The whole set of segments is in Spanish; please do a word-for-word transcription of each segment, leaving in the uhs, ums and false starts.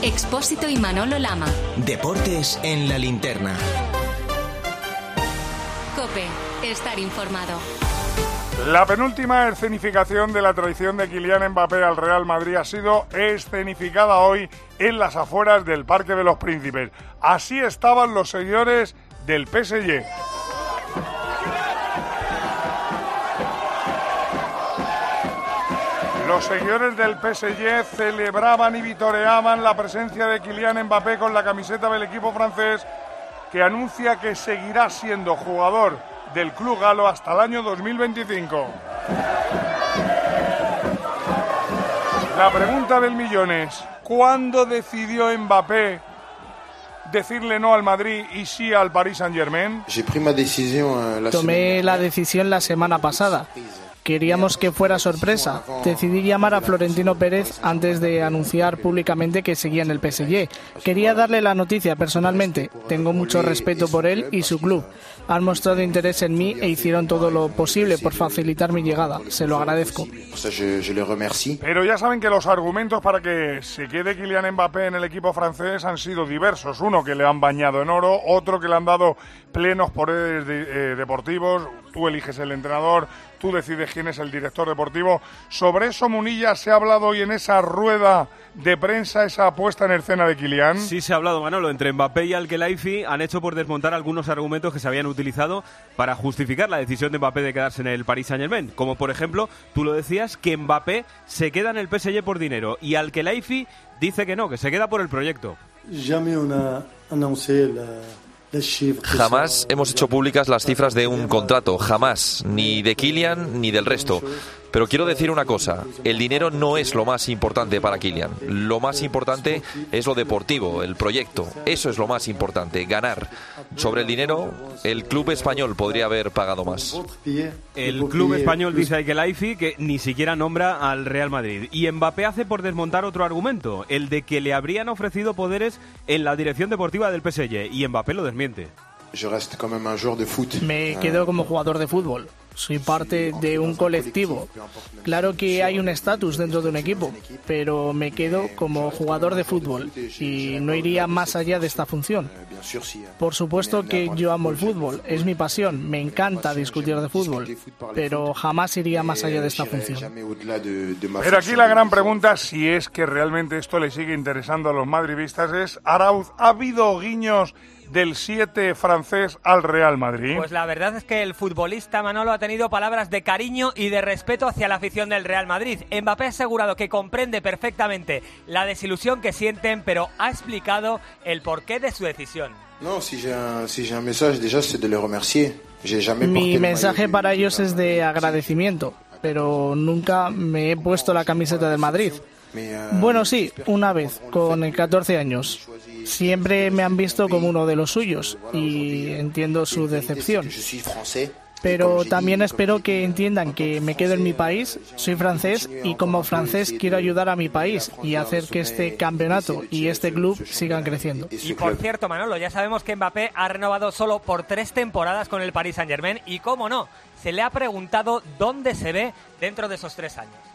Expósito y Manolo Lama. Deportes en la linterna. COPE. Estar informado. La penúltima escenificación de la traición de Kylian Mbappé al Real Madrid ha sido escenificada hoy en las afueras del Parque de los Príncipes. Así estaban los seguidores del P S G. Los seguidores del P S G celebraban y vitoreaban la presencia de Kylian Mbappé con la camiseta del equipo francés, que anuncia que seguirá siendo jugador del club galo hasta el año dos mil veinticinco. La pregunta del millón es: ¿cuándo decidió Mbappé decirle no al Madrid y sí al Paris Saint-Germain? Tomé la decisión la semana pasada. Queríamos que fuera sorpresa. Decidí llamar a Florentino Pérez antes de anunciar públicamente que seguía en el P S G. Quería darle la noticia personalmente. Tengo mucho respeto por él y su club. Han mostrado interés en mí e hicieron todo lo posible por facilitar mi llegada. Se lo agradezco. Pero ya saben que los argumentos para que se quede Kylian Mbappé en el equipo francés han sido diversos. Uno, que le han bañado en oro. Otro, que le han dado plenos poderes de, eh, deportivos. Tú eliges el entrenador, tú decides quién es el director deportivo. Sobre eso, Munilla, se ha hablado hoy en esa rueda de prensa, esa puesta en escena de Kylian. Sí, se ha hablado, Manolo. Entre Mbappé y Al-Khelaifi han hecho por desmontar algunos argumentos que se habían utilizado para justificar la decisión de Mbappé de quedarse en el Paris Saint-Germain. Como, por ejemplo, tú lo decías, que Mbappé se queda en el P S G por dinero y Al-Khelaifi dice que no, que se queda por el proyecto. Jamás hemos hecho públicas las cifras de un contrato, jamás, ni de Kylian ni del resto. Pero quiero decir una cosa, el dinero no es lo más importante para Kylian. Lo más importante es lo deportivo, el proyecto. Eso es lo más importante, ganar. Sobre el dinero, el club español podría haber pagado más. El club español dice Al-Khelaifi que ni siquiera nombra al Real Madrid. Y Mbappé hace por desmontar otro argumento, el de que le habrían ofrecido poderes en la dirección deportiva del P S G. Y Mbappé lo desmiente. Me quedo como jugador de fútbol. Soy parte de un colectivo. Claro que hay un estatus dentro de un equipo, pero me quedo como jugador de fútbol y no iría más allá de esta función. Por supuesto que yo amo el fútbol, es mi pasión, me encanta discutir de fútbol, pero jamás iría más allá de esta función. Pero aquí la gran pregunta, si es que realmente esto le sigue interesando a los madridistas, es: Arauz, ¿ha habido guiños del siete francés al Real Madrid? Pues la verdad es que el futbolista, Manolo, ha tenido palabras de cariño y de respeto hacia la afición del Real Madrid. Mbappé ha asegurado que comprende perfectamente la desilusión que sienten, pero ha explicado el porqué de su decisión. Mi mensaje para ellos es de agradecimiento, pero nunca me he puesto la camiseta del Madrid. Bueno, sí, una vez, con catorce años. Siempre me han visto como uno de los suyos y entiendo su decepción. Pero también espero que entiendan que me quedo en mi país, soy francés y como francés quiero ayudar a mi país y hacer que este campeonato y este club sigan creciendo. Y por cierto, Manolo, ya sabemos que Mbappé ha renovado solo por tres temporadas con el Paris Saint-Germain y, cómo no, se le ha preguntado dónde se ve dentro de esos tres años.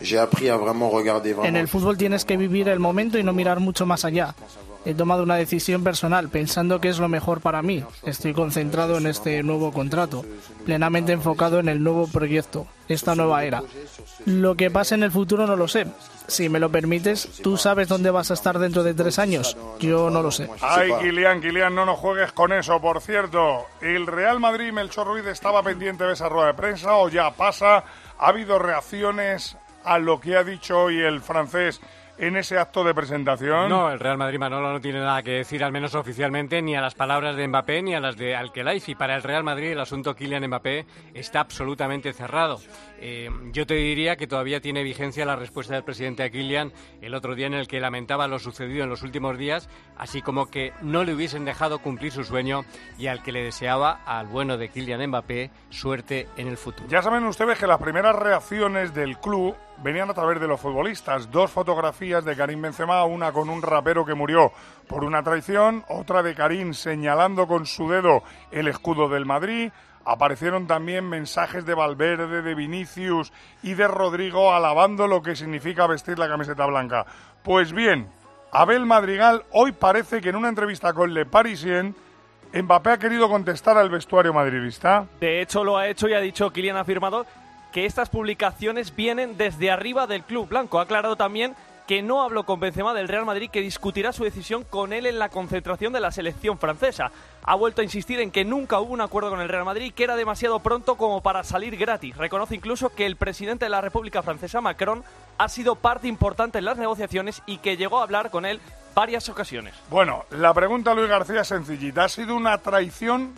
En el fútbol tienes que vivir el momento y no mirar mucho más allá. He tomado una decisión personal pensando que es lo mejor para mí. Estoy concentrado en este nuevo contrato, plenamente enfocado en el nuevo proyecto, esta nueva era. Lo que pase en el futuro no lo sé. Si me lo permites, ¿tú sabes dónde vas a estar dentro de tres años? Yo no lo sé. Ay, Kylian, Kylian, no nos juegues con eso. Por cierto, ¿el Real Madrid, Melchor Ruiz, estaba pendiente de esa rueda de prensa o ya pasa? ¿Ha habido reacciones a lo que ha dicho hoy el francés en ese acto de presentación? No, el Real Madrid, Manolo, no tiene nada que decir, al menos oficialmente, ni a las palabras de Mbappé ni a las de Al-Khelaifi. Para el Real Madrid el asunto Kylian Mbappé está absolutamente cerrado. Eh, yo te diría que todavía tiene vigencia la respuesta del presidente a Kylian el otro día, en el que lamentaba lo sucedido en los últimos días, así como que no le hubiesen dejado cumplir su sueño, y al que le deseaba, al bueno de Kylian Mbappé, suerte en el futuro. Ya saben ustedes que las primeras reacciones del club venían a través de los futbolistas. Dos fotografías de Karim Benzema, una con un rapero que murió por una traición, otra de Karim señalando con su dedo el escudo del Madrid. Aparecieron también mensajes de Valverde, de Vinicius y de Rodrigo alabando lo que significa vestir la camiseta blanca. Pues bien, Abel Madrigal, hoy parece que en una entrevista con Le Parisien, Mbappé ha querido contestar al vestuario madridista. De hecho, lo ha hecho y ha dicho, Kylian ha afirmado que estas publicaciones vienen desde arriba del club blanco. Ha aclarado también que no habló con Benzema del Real Madrid, que discutirá su decisión con él en la concentración de la selección francesa. Ha vuelto a insistir en que nunca hubo un acuerdo con el Real Madrid y que era demasiado pronto como para salir gratis. Reconoce incluso que el presidente de la República Francesa, Macron, ha sido parte importante en las negociaciones y que llegó a hablar con él varias ocasiones. Bueno, la pregunta, Luis García, es sencillita. ¿Ha sido una traición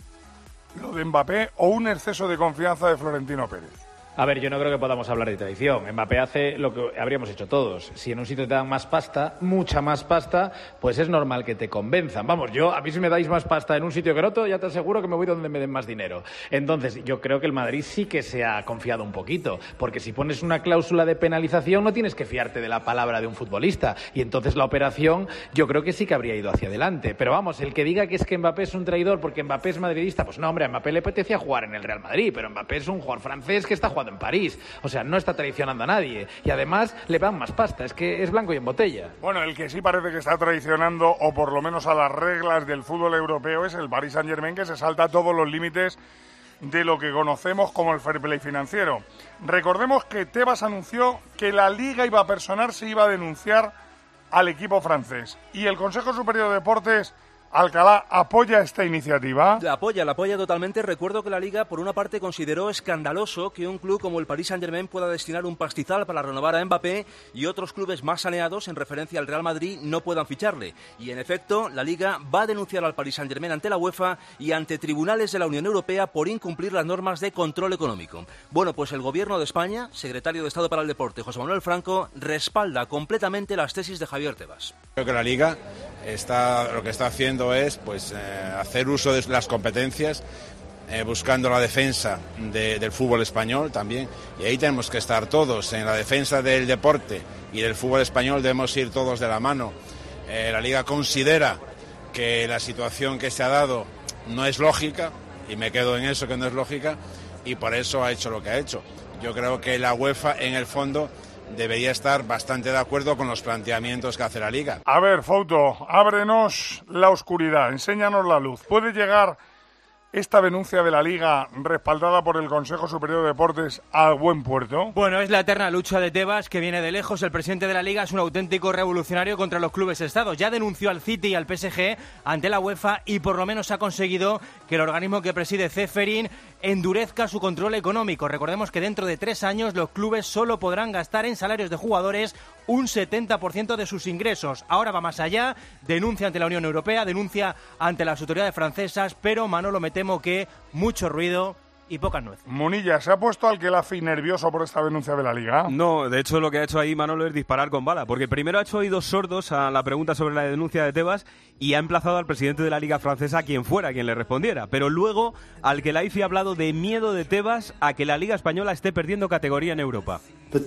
lo de Mbappé o un exceso de confianza de Florentino Pérez? A ver, yo no creo que podamos hablar de traición. Mbappé hace lo que habríamos hecho todos. Si en un sitio te dan más pasta, mucha más pasta, pues es normal que te convenzan. Vamos, yo, a mí si me dais más pasta en un sitio que en otro, ya te aseguro que me voy donde me den más dinero. Entonces, yo creo que el Madrid sí que se ha confiado un poquito, porque si pones una cláusula de penalización no tienes que fiarte de la palabra de un futbolista. Y entonces la operación yo creo que sí que habría ido hacia adelante. Pero vamos, el que diga que es que Mbappé es un traidor porque Mbappé es madridista, pues no, hombre, a Mbappé le apetecía jugar en el Real Madrid, pero Mbappé es un jugador francés que está jugando en París. O sea, no está traicionando a nadie. Y además le dan más pasta. Es que es blanco y en botella. Bueno, el que sí parece que está traicionando, o por lo menos a las reglas del fútbol europeo, es el Paris Saint-Germain, que se salta todos los límites de lo que conocemos como el fair play financiero. Recordemos que Tebas anunció que la Liga iba a personarse y iba a denunciar al equipo francés. Y el Consejo Superior de Deportes, Alcalá, ¿apoya esta iniciativa? La apoya, la apoya totalmente. Recuerdo que la Liga, por una parte, consideró escandaloso que un club como el Paris Saint-Germain pueda destinar un pastizal para renovar a Mbappé y otros clubes más saneados, en referencia al Real Madrid, no puedan ficharle. Y, en efecto, la Liga va a denunciar al Paris Saint-Germain ante la UEFA y ante tribunales de la Unión Europea por incumplir las normas de control económico. Bueno, pues el Gobierno de España, secretario de Estado para el Deporte, José Manuel Franco, respalda completamente las tesis de Javier Tebas. Creo que la Liga está, lo que está haciendo es pues eh, hacer uso de las competencias, eh, buscando la defensa de, del fútbol español también, y ahí tenemos que estar todos, en la defensa del deporte y del fútbol español debemos ir todos de la mano. Eh, la Liga considera que la situación que se ha dado no es lógica, y me quedo en eso, que no es lógica, y por eso ha hecho lo que ha hecho. Yo creo que la UEFA, en el fondo, debería estar bastante de acuerdo con los planteamientos que hace la Liga. A ver, Fouto, ábrenos la oscuridad, enséñanos la luz. ¿Puede llegar esta denuncia de la Liga, respaldada por el Consejo Superior de Deportes, a buen puerto? Bueno, es la eterna lucha de Tebas, que viene de lejos. El presidente de la Liga es un auténtico revolucionario contra los clubes estados. Ya denunció al City y al P S G ante la UEFA y por lo menos ha conseguido que el organismo que preside Ceferin endurezca su control económico. Recordemos que dentro de tres años los clubes solo podrán gastar en salarios de jugadores un setenta por ciento de sus ingresos. Ahora va más allá, denuncia ante la Unión Europea, denuncia ante las autoridades francesas, pero Manolo, me temo que mucho ruido y pocas nueces. Munilla, ¿se ha puesto Alquelafi nervioso por esta denuncia de la Liga? No, de hecho lo que ha hecho ahí Manolo es disparar con bala, porque primero ha hecho oídos sordos a la pregunta sobre la denuncia de Tebas y ha emplazado al presidente de la Liga Francesa a quien fuera, quien le respondiera. Pero luego Alquelafi ha hablado de miedo de Tebas a que la Liga Española esté perdiendo categoría en Europa.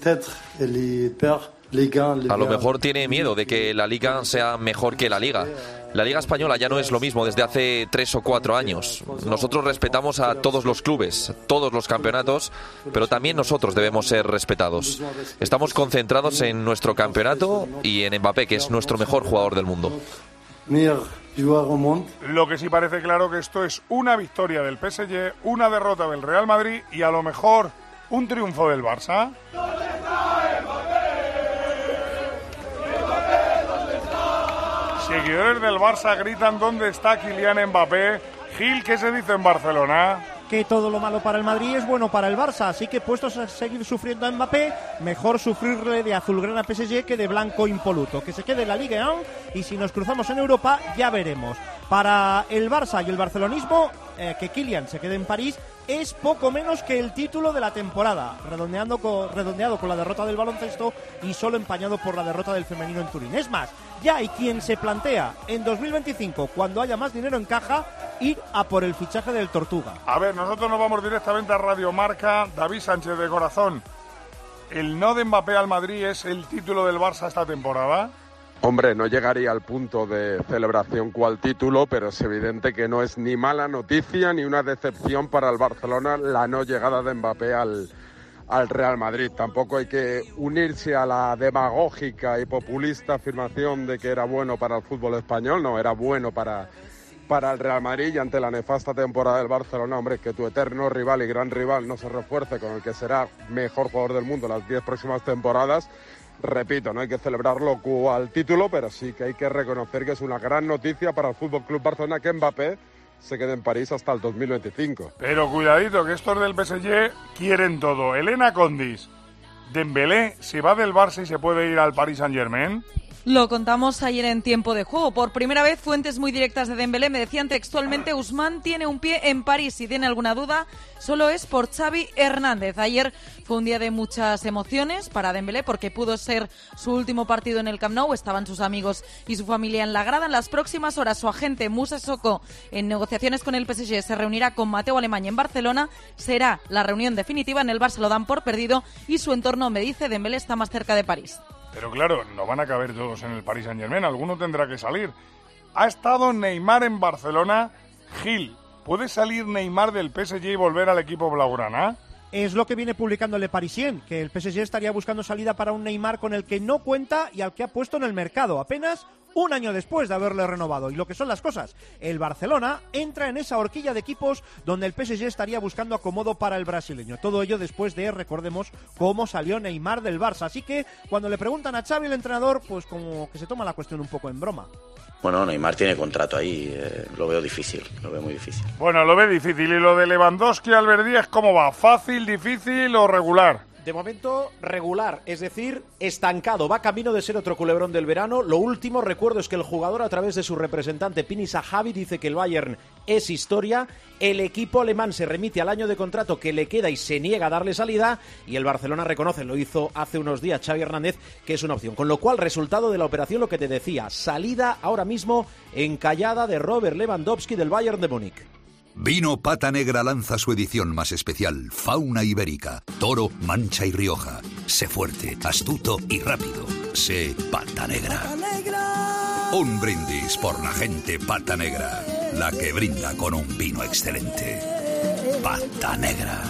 A lo mejor tiene miedo de que la Liga sea mejor que la Liga. La Liga Española ya no es lo mismo desde hace tres o cuatro años. Nosotros respetamos a todos los clubes, todos los campeonatos, pero también nosotros debemos ser respetados. Estamos concentrados en nuestro campeonato y en Mbappé, que es nuestro mejor jugador del mundo. Lo que sí parece claro que esto es una victoria del P S G, una derrota del Real Madrid y a lo mejor un triunfo del Barça. Seguidores del Barça gritan ¿dónde está Kylian Mbappé? Gil, ¿qué se dice en Barcelona? Que todo lo malo para el Madrid es bueno para el Barça, así que puestos a seguir sufriendo a Mbappé, mejor sufrirle de azulgrana P S G que de blanco impoluto. Que se quede la Ligue uno y si nos cruzamos en Europa ya veremos. Para el Barça y el barcelonismo, eh, que Kylian se quede en París es poco menos que el título de la temporada, redondeando con, redondeado con la derrota del baloncesto y solo empañado por la derrota del femenino en Turín. Es más, ya hay quien se plantea en dos mil veinticinco, cuando haya más dinero en caja, ir a por el fichaje del Tortuga. A ver, nosotros nos vamos directamente a Radio Marca. David Sánchez de Corazón, ¿el no de Mbappé al Madrid es el título del Barça esta temporada? Hombre, no llegaría al punto de celebración cual título, pero es evidente que no es ni mala noticia ni una decepción para el Barcelona la no llegada de Mbappé al, al Real Madrid. Tampoco hay que unirse a la demagógica y populista afirmación de que era bueno para el fútbol español. No, era bueno para, para el Real Madrid, y ante la nefasta temporada del Barcelona, hombre, que tu eterno rival y gran rival no se refuerce con el que será mejor jugador del mundo las diez próximas temporadas. Repito, no hay que celebrarlo cual título, pero sí que hay que reconocer que es una gran noticia para el F C Barcelona que Mbappé se quede en París hasta el dos mil veinticinco. Pero cuidadito, que estos del P S G quieren todo. Elena Condis, Dembélé se va del Barça y se puede ir al Paris Saint-Germain. Lo contamos ayer en Tiempo de Juego. Por primera vez, fuentes muy directas de Dembélé me decían textualmente: Ousmane tiene un pie en París. Si tiene alguna duda, solo es por Xavi Hernández. Ayer fue un día de muchas emociones para Dembélé porque pudo ser su último partido en el Camp Nou. Estaban sus amigos y su familia en la grada. En las próximas horas, su agente Moussa Sissoko, en negociaciones con el P S G, se reunirá con Mateu Alemany en Barcelona. Será la reunión definitiva. En el Barça lo dan por perdido y su entorno me dice: Dembélé está más cerca de París. Pero claro, no van a caber todos en el Paris Saint-Germain, alguno tendrá que salir. Ha estado Neymar en Barcelona. Gil, ¿puede salir Neymar del P S G y volver al equipo blaugrana? Es lo que viene publicando el Le Parisien, que el P S G estaría buscando salida para un Neymar con el que no cuenta y al que ha puesto en el mercado apenas un año después de haberle renovado. Y lo que son las cosas, el Barcelona entra en esa horquilla de equipos donde el P S G estaría buscando acomodo para el brasileño. Todo ello después de, recordemos, cómo salió Neymar del Barça. Así que cuando le preguntan a Xavi, el entrenador, pues como que se toma la cuestión un poco en broma. Bueno, Neymar tiene contrato ahí, eh, lo veo difícil, lo veo muy difícil. Bueno, lo ve difícil. ¿Y lo de Lewandowski, Albert Díaz, cómo va? ¿Fácil, difícil o regular? De momento, regular, es decir, estancado. Va camino de ser otro culebrón del verano. Lo último, recuerdo, es que el jugador, a través de su representante Pini Zahavi, dice que el Bayern es historia. El equipo alemán se remite al año de contrato que le queda y se niega a darle salida. Y el Barcelona reconoce, lo hizo hace unos días Xavi Hernández, que es una opción. Con lo cual, resultado de la operación, lo que te decía, salida ahora mismo encallada de Robert Lewandowski del Bayern de Múnich. Vino Pata Negra lanza su edición más especial, Fauna Ibérica, Toro, Mancha y Rioja. Sé fuerte, astuto y rápido. Sé Pata Negra. Un brindis por la gente Pata Negra, la que brinda con un vino excelente. Pata Negra.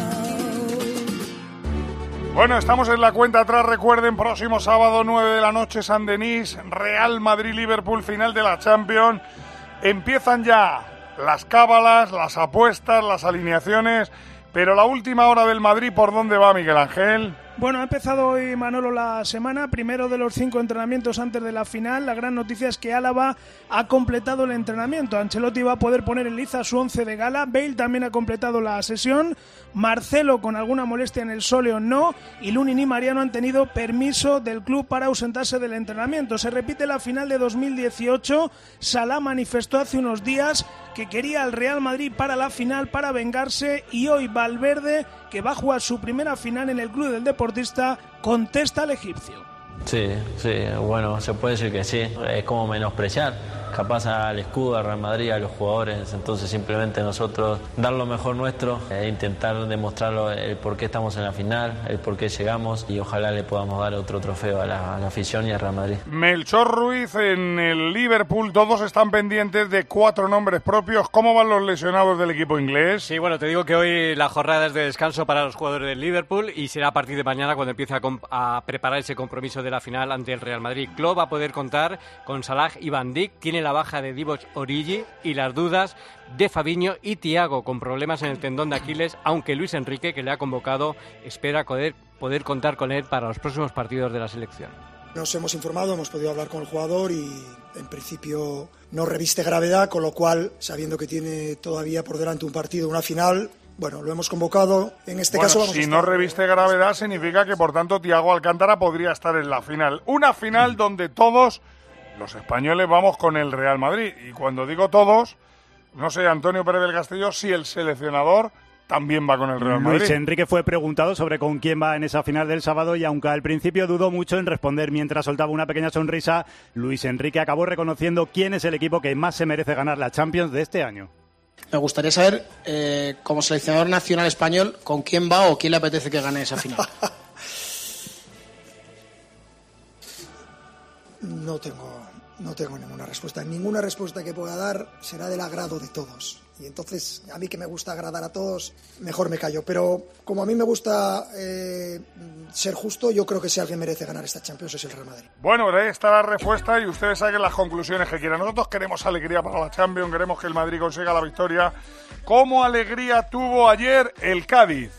Bueno, estamos en la cuenta atrás. Recuerden, próximo sábado, nueve de la noche, San Denis, Real Madrid-Liverpool, final de la Champions. Empiezan ya las cábalas, las apuestas, las alineaciones, pero la última hora del Madrid, ¿por dónde va, Miguel Ángel? Bueno, ha empezado hoy, Manolo, la semana, primero de los cinco entrenamientos antes de la final. La gran noticia es que Álava ha completado el entrenamiento. Ancelotti va a poder poner en liza su once de gala. Bale también ha completado la sesión. Marcelo, con alguna molestia en el sóleo, no. Y Lunin y Mariano han tenido permiso del club para ausentarse del entrenamiento. Se repite la final de dos mil dieciocho. Salah manifestó hace unos días que quería al Real Madrid para la final, para vengarse. Y hoy Valverde, que va a jugar su primera final en el club del deportista, contesta al egipcio. Sí, sí, bueno, se puede decir que sí. Es como menospreciar capaz al escudo, al Real Madrid, a los jugadores. Entonces simplemente nosotros dar lo mejor nuestro e intentar demostrarlo el por qué estamos en la final, el por qué llegamos, y ojalá le podamos dar otro trofeo a la, a la afición y al Real Madrid. Melchor Ruiz, en el Liverpool todos están pendientes de cuatro nombres propios. ¿Cómo van los lesionados del equipo inglés? Sí, bueno, te digo que hoy la jornada es de descanso para los jugadores del Liverpool y será a partir de mañana cuando empiece a, comp- a preparar ese compromiso de la final ante el Real Madrid. Klopp va a poder contar con Salah y Van Dijk, tiene la baja de Divock Origi y las dudas de Fabinho y Thiago con problemas en el tendón de Aquiles, aunque Luis Enrique, que le ha convocado, espera poder, poder contar con él para los próximos partidos de la selección. Nos hemos informado, hemos podido hablar con el jugador y en principio no reviste gravedad, con lo cual, sabiendo que tiene todavía por delante un partido, una final, bueno, lo hemos convocado. En este bueno, caso vamos si a no reviste gravedad significa que por tanto Thiago Alcántara podría estar en la final. Una final donde todos los españoles vamos con el Real Madrid. Y cuando digo todos, no sé, Antonio Pérez del Castillo, si el seleccionador también va con el Real Madrid. Luis Enrique fue preguntado sobre con quién va en esa final del sábado y aunque al principio dudó mucho en responder mientras soltaba una pequeña sonrisa, Luis Enrique acabó reconociendo quién es el equipo que más se merece ganar la Champions de este año. Me gustaría saber, eh, como seleccionador nacional español, con quién va o quién le apetece que gane esa final. No tengo, no tengo ninguna respuesta. Ninguna respuesta que pueda dar será del agrado de todos. Y entonces, a mí que me gusta agradar a todos, mejor me callo. Pero como a mí me gusta eh, ser justo, yo creo que si alguien merece ganar esta Champions es el Real Madrid. Bueno, ahí está la respuesta y ustedes saquen las conclusiones que quieran. Nosotros queremos alegría para la Champions, queremos que el Madrid consiga la victoria. ¿Cómo alegría tuvo ayer el Cádiz?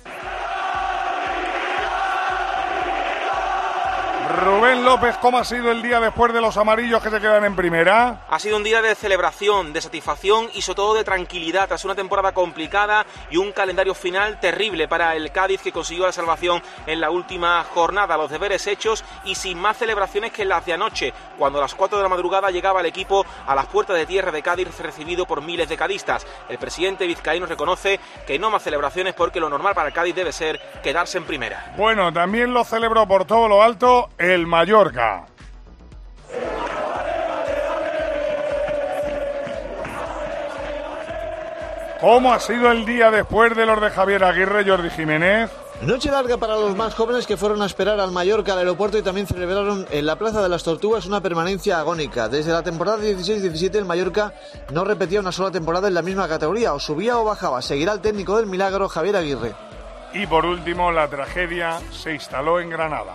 Rubén López, ¿cómo ha sido el día después de los amarillos que se quedan en primera? Ha sido un día de celebración, de satisfacción y sobre todo de tranquilidad tras una temporada complicada y un calendario final terrible para el Cádiz, que consiguió la salvación en la última jornada. Los deberes hechos y sin más celebraciones que las de anoche, cuando a las cuatro de la madrugada llegaba el equipo a las puertas de tierra de Cádiz recibido por miles de cadistas. El presidente vizcaíno reconoce que no más celebraciones porque lo normal para el Cádiz debe ser quedarse en primera. Bueno, también lo celebró por todo lo alto el Mallorca. ¿Cómo ha sido el día después de los de Javier Aguirre, Jordi Jiménez? Noche larga para los más jóvenes que fueron a esperar al Mallorca al aeropuerto y también celebraron en la Plaza de las Tortugas una permanencia agónica. Desde la temporada dieciséis diecisiete el Mallorca no repetía una sola temporada en la misma categoría, o subía o bajaba. Seguirá el técnico del milagro, Javier Aguirre. Y por último, la tragedia se instaló en Granada.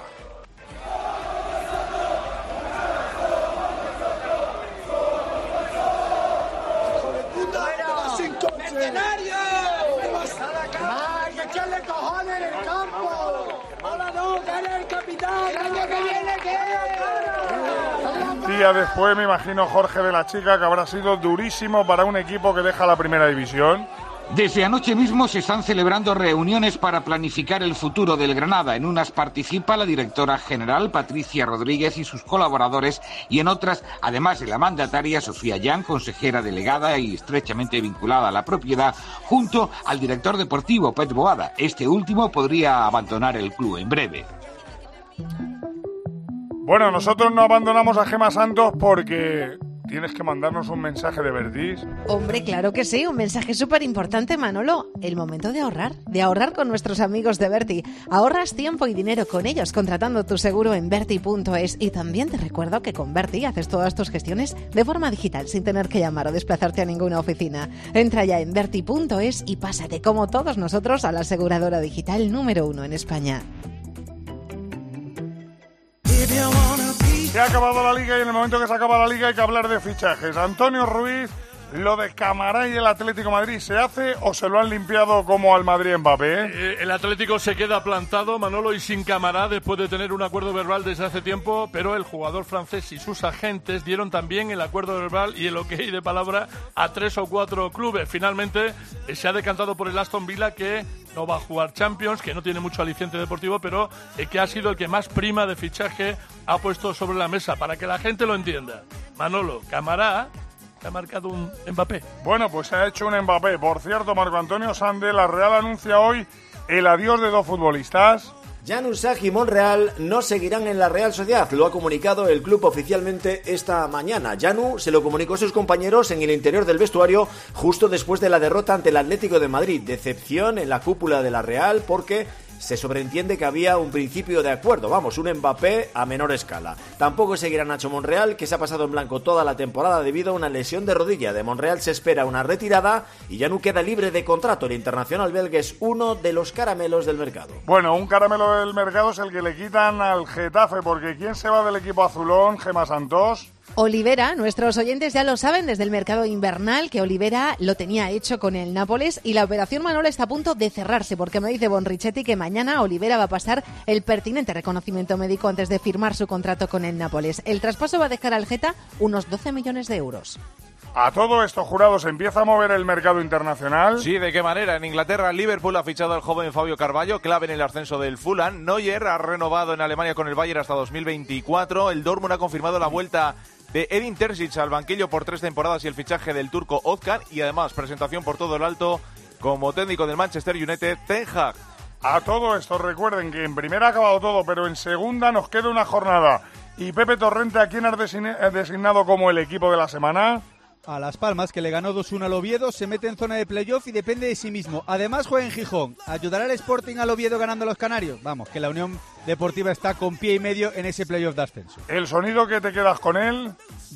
Día después, me imagino, Jorge, de la Chica, que habrá sido durísimo para un equipo que deja la primera división. Desde anoche mismo se están celebrando reuniones para planificar el futuro del Granada. En unas participa la directora general Patricia Rodríguez y sus colaboradores, y en otras, además de la mandataria Sofía Jan, consejera delegada y estrechamente vinculada a la propiedad, junto al director deportivo Pep Boada. Este último podría abandonar el club en breve. Bueno, nosotros no abandonamos a Gemma Santos porque tienes que mandarnos un mensaje de Vertis. Hombre, claro que sí, un mensaje súper importante, Manolo. El momento de ahorrar, de ahorrar con nuestros amigos de Verti. Ahorras tiempo y dinero con ellos contratando tu seguro en Verti punto es. Y también te recuerdo que con Verti haces todas tus gestiones de forma digital, sin tener que llamar o desplazarte a ninguna oficina. Entra ya en Verti punto es y pásate, como todos nosotros, a la aseguradora digital número uno en España. Se ha acabado la Liga y en el momento que se acaba la Liga hay que hablar de fichajes. Antonio Ruiz, ¿lo de Camará y el Atlético de Madrid se hace o se lo han limpiado como al Madrid Mbappé? Eh, el Atlético se queda plantado, Manolo, y sin Camará después de tener un acuerdo verbal desde hace tiempo, pero el jugador francés y sus agentes dieron también el acuerdo verbal y el ok de palabra a tres o cuatro clubes. Finalmente eh, se ha decantado por el Aston Villa, que no va a jugar Champions, que no tiene mucho aliciente deportivo, pero eh, que ha sido el que más prima de fichaje ha puesto sobre la mesa, para que la gente lo entienda. Manolo, Camará ha marcado un Mbappé. Bueno, pues se ha hecho un Mbappé. Por cierto, Marco Antonio Sande, la Real anuncia hoy el adiós de dos futbolistas. Janus Sag y Monreal no seguirán en la Real Sociedad, lo ha comunicado el club oficialmente esta mañana. Janu se lo comunicó a sus compañeros en el interior del vestuario justo después de la derrota ante el Atlético de Madrid. Decepción en la cúpula de la Real porque se sobreentiende que había un principio de acuerdo, vamos, un Mbappé a menor escala. Tampoco seguirá Nacho Monreal, que se ha pasado en blanco toda la temporada debido a una lesión de rodilla. De Monreal se espera una retirada y Janu queda libre de contrato. El internacional belga es uno de los caramelos del mercado. Bueno, un caramelo del mercado es el que le quitan al Getafe, porque ¿quién se va del equipo azulón, Gemma Santos? Olivera, nuestros oyentes ya lo saben desde el mercado invernal que Olivera lo tenía hecho con el Nápoles y la operación Manolo está a punto de cerrarse, porque me dice Bonrichetti que mañana Olivera va a pasar el pertinente reconocimiento médico antes de firmar su contrato con el Nápoles. El traspaso va a dejar al Geta unos doce millones de euros. A todo esto, Jurado, ¿se empieza a mover el mercado internacional? Sí, ¿de qué manera? En Inglaterra, Liverpool ha fichado al joven Fabio Carvalho, clave en el ascenso del Fulham. Neuer ha renovado en Alemania con el Bayern hasta dos mil veinticuatro. El Dortmund ha confirmado la vuelta de Edin Terzic al banquillo por tres temporadas y el fichaje del turco Özcan. Y además, presentación por todo el alto como técnico del Manchester United, Ten Hag. A todo esto, recuerden que en primera ha acabado todo, pero en segunda nos queda una jornada. Y Pepe Torrente, ¿a quién has designado como el equipo de la semana? A Las Palmas, que le ganó dos uno al Oviedo, se mete en zona de playoff y depende de sí mismo. Además juega en Gijón. ¿Ayudará el Sporting al Oviedo ganando a los canarios? Vamos, que la Unión Deportiva está con pie y medio en ese playoff de ascenso. ¿El sonido que te quedas con él?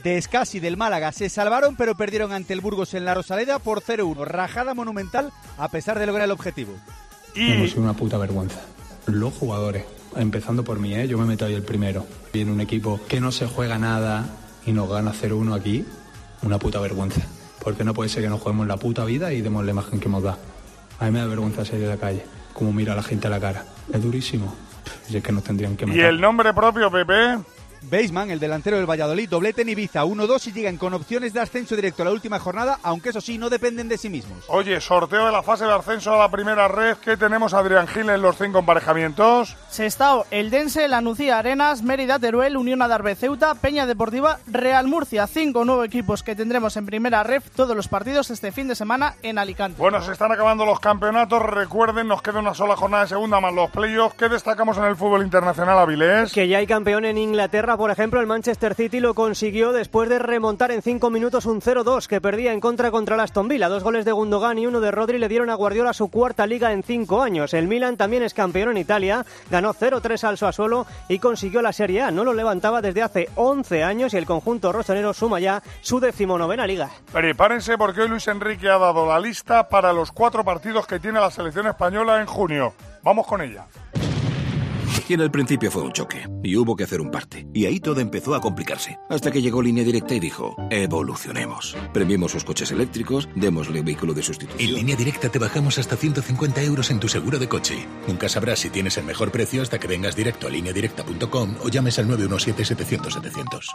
de Escasi del Málaga se salvaron, pero perdieron ante el Burgos en la Rosaleda por cero uno. Rajada monumental a pesar de lograr el objetivo. Y... Hemos sido una puta vergüenza. Los jugadores, empezando por mí, ¿eh? Yo me meto ahí el primero. Viene un equipo que no se juega nada y nos gana cero uno aquí, una puta vergüenza. Porque no puede ser que nos juguemos la puta vida y demos la imagen que hemos dado. A mí me da vergüenza salir de la calle, como mira a la gente a la cara. Es durísimo. Y es que nos tendrían que matar. ¿Y el nombre propio, Pepe? Baseman, el delantero del Valladolid, doblete en Ibiza, uno dos y llegan con opciones de ascenso directo a la última jornada, aunque eso sí, no dependen de sí mismos. Oye, sorteo de la fase de ascenso a la primera red. ¿Qué tenemos, Adrián Gil, en los cinco emparejamientos? Sestao, Eldense, La Nucía, Arenas, Mérida, Teruel, Unión Adarve, Ceuta, Peña Deportiva, Real Murcia. Cinco nuevos equipos que tendremos en primera red todos los partidos este fin de semana en Alicante. Bueno, se están acabando los campeonatos. Recuerden, nos queda una sola jornada de segunda más los playoffs. ¿Qué destacamos en el fútbol internacional, Avilés? Que ya hay campeón en Inglaterra, por ejemplo, el Manchester City lo consiguió después de remontar en cinco minutos un cero dos que perdía en contra contra el Aston Villa. Dos goles de Gundogan y uno de Rodri le dieron a Guardiola su cuarta liga en cinco años. El Milan también es campeón en Italia, ganó cero tres al Sassuolo y consiguió la Serie A. No lo levantaba desde hace once años y el conjunto rosonero suma ya su decimonovena liga. Prepárense porque hoy Luis Enrique ha dado la lista para los cuatro partidos que tiene la selección española en junio. Vamos con ella. Y en el principio fue un choque, y hubo que hacer un parte. Y ahí todo empezó a complicarse, hasta que llegó Línea Directa y dijo, evolucionemos. Premiemos sus coches eléctricos, démosle vehículo de sustitución. En Línea Directa te bajamos hasta ciento cincuenta euros en tu seguro de coche. Nunca sabrás si tienes el mejor precio hasta que vengas directo a línea directa punto com o llames al nueve uno siete setecientos setecientos.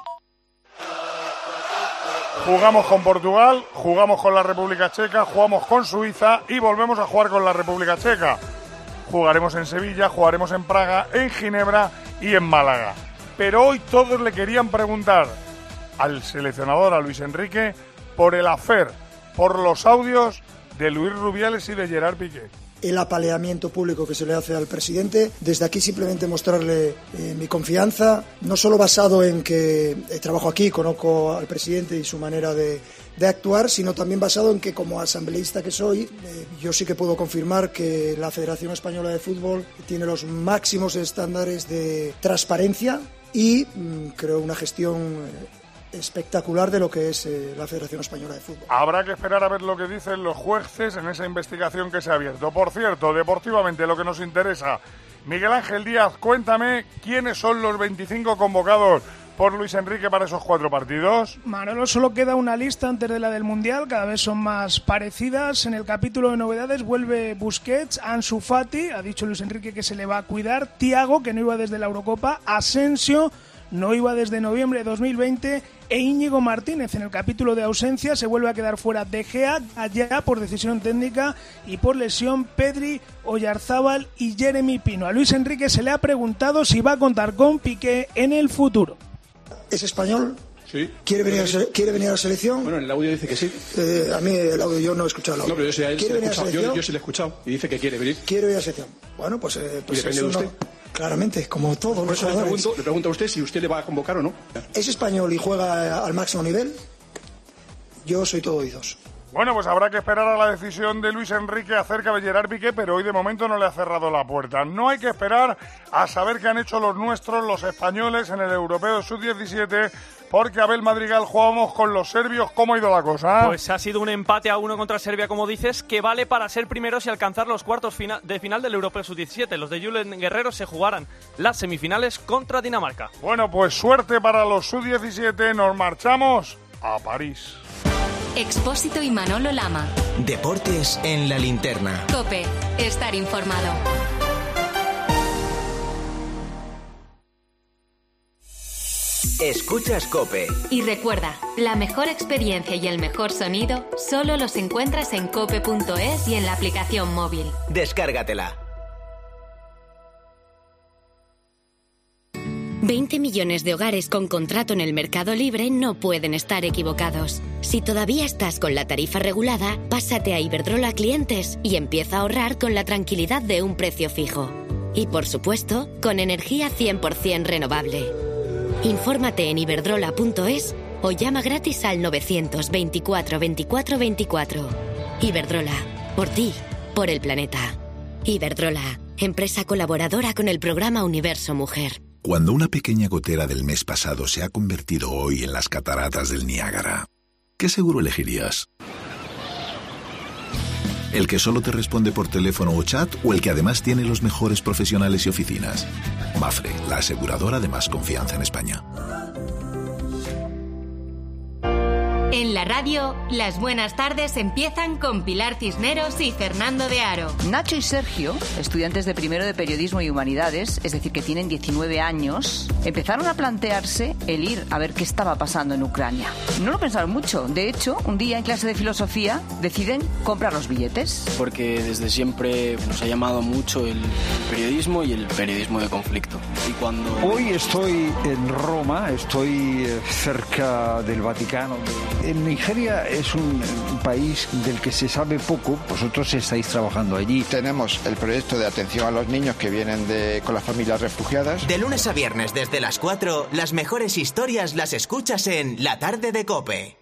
Jugamos con Portugal, jugamos con la República Checa, jugamos con Suiza y volvemos a jugar con la República Checa. Jugaremos en Sevilla, jugaremos en Praga, en Ginebra y en Málaga. Pero hoy todos le querían preguntar al seleccionador, a Luis Enrique, por el afer, por los audios de Luis Rubiales y de Gerard Piqué. El apaleamiento público que se le hace al presidente. Desde aquí simplemente mostrarle eh, mi confianza, no solo basado en que eh, trabajo aquí, conozco al presidente y su manera de, de actuar, sino también basado en que como asambleísta que soy, eh, yo sí que puedo confirmar que la Federación Española de Fútbol tiene los máximos estándares de transparencia y mmm, creo una gestión eh, espectacular de lo que es eh, la Federación Española de Fútbol. Habrá que esperar a ver lo que dicen los jueces en esa investigación que se ha abierto. Por cierto, deportivamente lo que nos interesa, Miguel Ángel Díaz, cuéntame quiénes son los veinticinco convocados por Luis Enrique para esos cuatro partidos. Manolo, solo queda una lista antes de la del Mundial, cada vez son más parecidas. En el capítulo de novedades vuelve Busquets, Ansu Fati, ha dicho Luis Enrique que se le va a cuidar, Thiago, que no iba desde la Eurocopa, Asensio, no iba desde noviembre de dos mil veinte, e Íñigo Martínez. En el capítulo de ausencia se vuelve a quedar fuera De Gea, allá por decisión técnica, y por lesión Pedri, Oyarzábal y Jeremy Pino. A Luis Enrique se le ha preguntado si va a contar con Piqué en el futuro. ¿Es español? Sí. ¿Quiere venir, a, ¿Quiere venir a la selección? Bueno, en el audio dice que sí. Eh, a mí el audio yo no he escuchado el audio. No, pero yo sí, a él ¿Quiere sí venir a la selección? Yo, yo sí lo he escuchado y dice que quiere venir. ¿Quiere venir a la selección? Bueno, pues... Eh, pues ¿Y depende de usted? No, claramente, como todos Por los eso le jugadores. pregunto, le pregunto a usted si usted le va a convocar o no. ¿Es español y juega al máximo nivel? Yo soy todo oídos. Bueno, pues habrá que esperar a la decisión de Luis Enrique acerca de Gerard Piqué, pero hoy de momento no le ha cerrado la puerta. No hay que esperar a saber qué han hecho los nuestros, los españoles, en el Europeo sub diecisiete, porque Abel Madrigal jugamos con los serbios. ¿Cómo ha ido la cosa? Pues ha sido un empate a uno contra Serbia, como dices, que vale para ser primeros y alcanzar los cuartos fina- de final del Europeo sub diecisiete. Los de Julen Guerrero se jugarán las semifinales contra Dinamarca. Bueno, pues suerte para los sub diecisiete. Nos marchamos a París. Expósito y Manolo Lama. Deportes en la linterna. COPE. Estar informado. Escuchas COPE. Y recuerda, la mejor experiencia y el mejor sonido solo los encuentras en cope punto es y en la aplicación móvil. Descárgatela. veinte millones de hogares con contrato en el mercado libre no pueden estar equivocados. Si todavía estás con la tarifa regulada, pásate a Iberdrola Clientes y empieza a ahorrar con la tranquilidad de un precio fijo. Y por supuesto, con energía cien por ciento renovable. Infórmate en iberdrola punto es o llama gratis al novecientos veinticuatro veinticuatro veinticuatro. Iberdrola, por ti, por el planeta. Iberdrola, empresa colaboradora con el programa Universo Mujer. Cuando una pequeña gotera del mes pasado se ha convertido hoy en las cataratas del Niágara, ¿qué seguro elegirías? ¿El que solo te responde por teléfono o chat o el que además tiene los mejores profesionales y oficinas? Mafre, la aseguradora de más confianza en España. En la radio, las buenas tardes empiezan con Pilar Cisneros y Fernando de Aro. Nacho y Sergio, estudiantes de primero de Periodismo y Humanidades, es decir, que tienen diecinueve años, empezaron a plantearse el ir a ver qué estaba pasando en Ucrania. No lo pensaron mucho. De hecho, un día en clase de filosofía deciden comprar los billetes. Porque desde siempre nos ha llamado mucho el periodismo y el periodismo de conflicto. Y cuando... Hoy estoy en Roma, estoy cerca del Vaticano. En Nigeria es un país del que se sabe poco. Vosotros estáis trabajando allí. Tenemos el proyecto de atención a los niños que vienen de, con las familias refugiadas. De lunes a viernes desde las cuatro, las mejores historias las escuchas en La Tarde de COPE.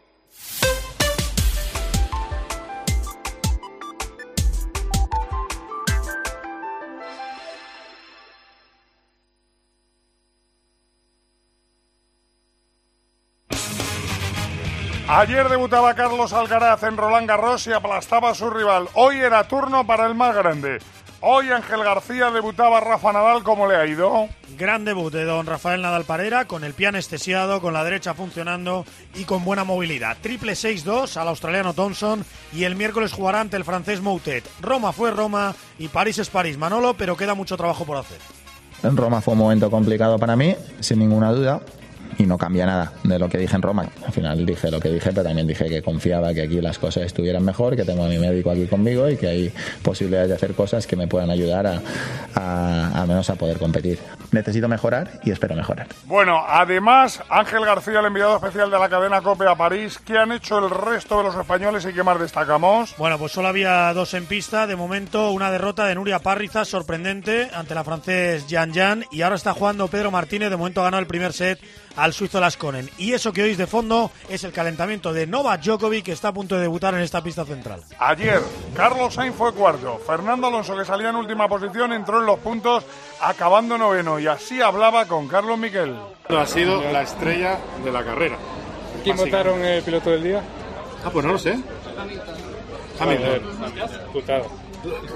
Ayer debutaba Carlos Alcaraz en Roland Garros y aplastaba a su rival. Hoy era turno para el más grande. Hoy Ángel García debutaba a Rafa Nadal. ¿Cómo le ha ido? Gran debut de don Rafael Nadal Parera, con el pie anestesiado, con la derecha funcionando y con buena movilidad. Triple seis dos al australiano Thompson y el miércoles jugará ante el francés Moutet. Roma fue Roma y París es París, Manolo, pero queda mucho trabajo por hacer. En Roma fue un momento complicado para mí, sin ninguna duda. Y no cambia nada de lo que dije en Roma. Al final dije lo que dije, pero también dije que confiaba que aquí las cosas estuvieran mejor, que tengo a mi médico aquí conmigo y que hay posibilidades de hacer cosas que me puedan ayudar a, a, a menos a poder competir. Necesito mejorar y espero mejorar. Bueno, además, Ángel García, el enviado especial de la cadena COPE a París. ¿Qué han hecho el resto de los españoles y qué más destacamos? Bueno, pues solo había dos en pista. De momento, una derrota de Nuria Parriza, sorprendente, ante la francés Yan Yan. Y ahora está jugando Pedro Martínez. De momento ha ganado el primer set al suizo Laskonen. Y eso que oís de fondo es el calentamiento de Novak Djokovic, que está a punto de debutar en esta pista central. Ayer, Carlos Sainz fue cuarto. Fernando Alonso, que salía en última posición, entró en los puntos, acabando noveno. Y así hablaba con Carlos Miquel. Ha sido la estrella de la carrera. ¿Quién votaron el piloto del día? Ah, pues no lo sé. Hamilton. Putado.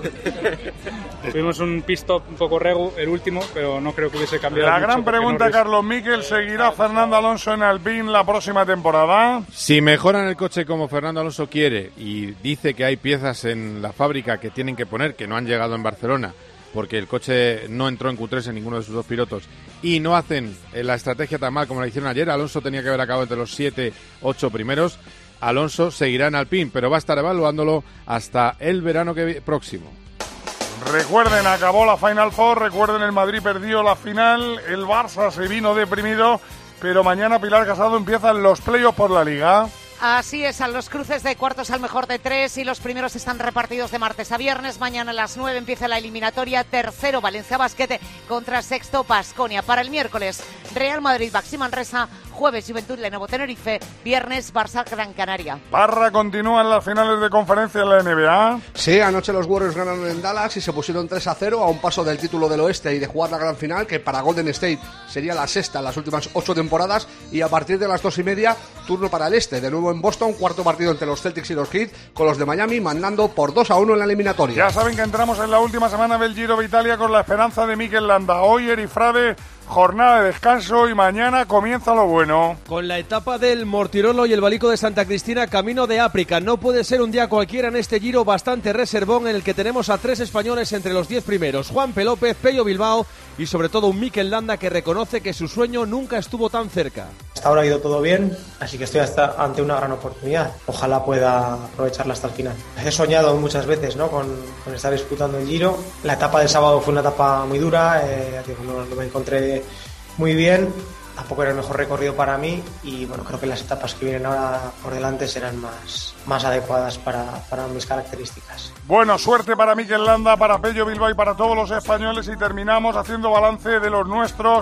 Tuvimos un pit stop un poco regu, el último, pero no creo que hubiese cambiado. La gran pregunta, Norris. Carlos Miquel, ¿seguirá Fernando Alonso en Alpine la próxima temporada? Si mejoran el coche como Fernando Alonso quiere y dice que hay piezas en la fábrica que tienen que poner, que no han llegado en Barcelona, porque el coche no entró en Q tres en ninguno de sus dos pilotos, y no hacen la estrategia tan mal como la hicieron ayer, Alonso tenía que haber acabado entre los siete, ocho primeros. Alonso seguirá en Alpine, pero va a estar evaluándolo hasta el verano que próximo. Recuerden, acabó la Final Four, recuerden, el Madrid perdió la final, el Barça se vino deprimido, pero mañana Pilar Casado empiezan los playoffs por la Liga. Así es, a los cruces de cuartos al mejor de tres y los primeros están repartidos de martes a viernes. Mañana a las nueve empieza la eliminatoria. Tercero, Valencia Basket contra sexto, Baskonia. Para el miércoles, Real Madrid, Baxi Manresa. Jueves, Juventud, Lenovo Tenerife. Viernes, Barça, Gran Canaria. Parra, continúan las finales de conferencia en la N B A. Sí, anoche los Warriors ganaron en Dallas y se pusieron tres a cero a un paso del título del oeste y de jugar la gran final, que para Golden State sería la sexta en las últimas ocho temporadas. Y a partir de las dos y media, turno para el este. De nuevo en Boston, cuarto partido entre los Celtics y los Heat, con los de Miami mandando por dos a uno en la eliminatoria. Ya saben que entramos en la última semana del Giro de Italia con la esperanza de Mikel Landa. Hoy Erifrade, jornada de descanso, y mañana comienza lo bueno. Con la etapa del Mortirolo y el Balico de Santa Cristina, camino de África. No puede ser un día cualquiera en este Giro bastante reservón, en el que tenemos a tres españoles entre los diez primeros. Juan P. López, Pello Bilbao y sobre todo un Mikel Landa que reconoce que su sueño nunca estuvo tan cerca. Hasta ahora ha ido todo bien, así que estoy hasta ante una gran oportunidad. Ojalá pueda aprovecharla hasta el final. He soñado muchas veces, ¿no?, con, con estar disputando el Giro. La etapa del sábado fue una etapa muy dura, eh, no, no me encontré muy bien. Tampoco era el mejor recorrido para mí y bueno, creo que las etapas que vienen ahora por delante serán más, más adecuadas para, para mis características. Bueno, suerte para Mikel Landa, para Pello Bilbao y para todos los españoles, y terminamos haciendo balance de los nuestros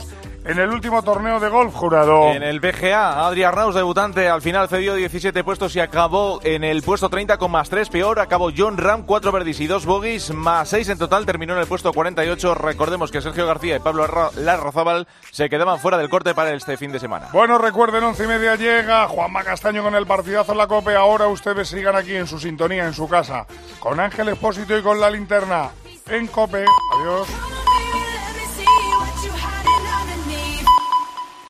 en el último torneo de golf, Jurado. En el B G A, Adri Arnaus, debutante, al final cedió diecisiete puestos y acabó en el puesto treinta con más tres. Peor acabó Jon Rahm, cuatro birdies y dos bogies, más seis en total, terminó en el puesto cuarenta y ocho. Recordemos que Sergio García y Pablo Larrazábal se quedaban fuera del corte para este fin de semana. Bueno, recuerden, once y media llega Juanma Castaño con el partidazo en la COPE. Ahora ustedes sigan aquí en su sintonía, en su casa, con Ángel Expósito y con la linterna en COPE. Adiós.